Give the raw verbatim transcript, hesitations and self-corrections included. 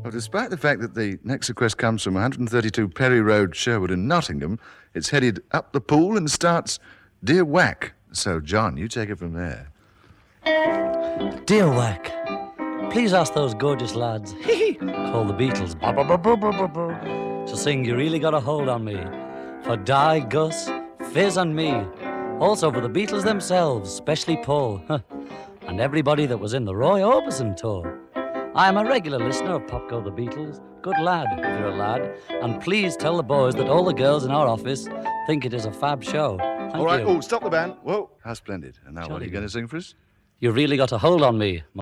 Well, despite the fact that the next request comes from one thirty-two Perry Road, Sherwood in Nottingham, it's headed up the pool and starts Dear Whack. So, John, you take it from there. Dear Whack, please ask those gorgeous lads, call the Beatles, to sing You Really Got a Hold on Me, for Di, Gus, Fizz and me. Also for the Beatles themselves, especially Paul, and everybody that was in the Roy Orbison tour. I am a regular listener of Pop Go the Beatles. Good lad, if you're a lad. And please tell the boys that all the girls in our office think it is a fab show. Thank all right, you. oh, stop the band. Whoa, how splendid. And now Jolly what are you good. going to sing for us? You Really Got a Hold on Me.